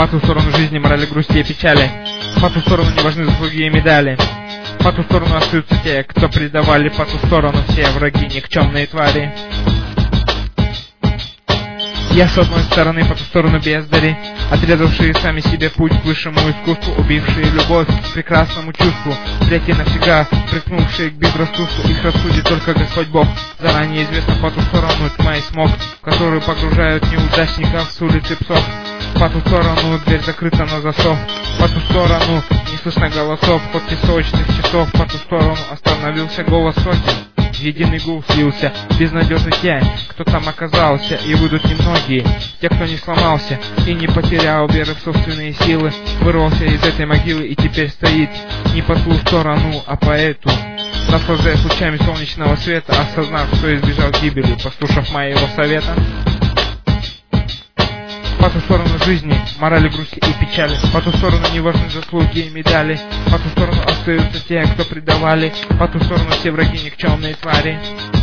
По ту сторону жизни морали, грусти и печали. По ту сторону не важны заслуги и медали. По ту сторону остаются те, кто предавали. По ту сторону все враги, никчемные твари. Я с одной стороны, по ту сторону бездари, отрезавшие сами себе путь к высшему искусству, убившие любовь к прекрасному чувству, третьи навсегда приткнувшие к безрассудству. Их рассудит только Господь Бог. Заранее известно по ту сторону тьма и смог, в которую погружают неудачников с улицы псов. По ту сторону дверь закрыта на засов. По ту сторону не слышно голосов, ход песочных часов. По ту сторону остановился голос сотен. Единый гул слился, безнадежны те, кто там оказался, и выйдут немногие, те, кто не сломался и не потерял веры в собственные силы, вырвался из этой могилы и теперь стоит не по ту сторону, а по эту, наслаждаясь лучами солнечного света, осознав, что избежал гибели, послушав моего совета. По ту сторону жизни морали, грусти и печали. По ту сторону не важны заслуги и медали. По ту сторону остаются те, кто предавали. По ту сторону все враги, никчемные твари.